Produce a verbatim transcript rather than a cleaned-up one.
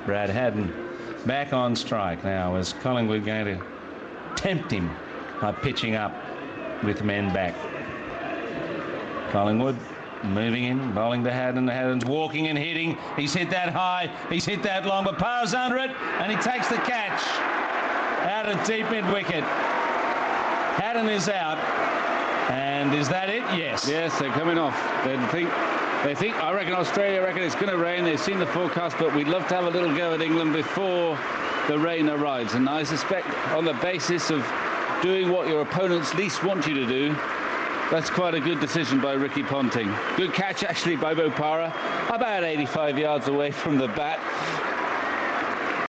Brad Haddin back on strike now. Is Collingwood going to tempt him by pitching up with men back? Collingwood moving in, bowling to Haddin. Haddin's walking and hitting. He's hit that high. He's hit that long, but Parr's under it, and he takes the catch out of deep mid-wicket. Haddin is out. And is that it? Yes. Yes, they're coming off. They think, they think, I reckon Australia reckon it's going to rain. They've seen the forecast, but we'd love to have a little go at England before the rain arrives. And I suspect on the basis of doing what your opponents least want you to do, that's quite a good decision by Ricky Ponting. Good catch, actually, by Mo Farah, about eighty-five yards away from the bat.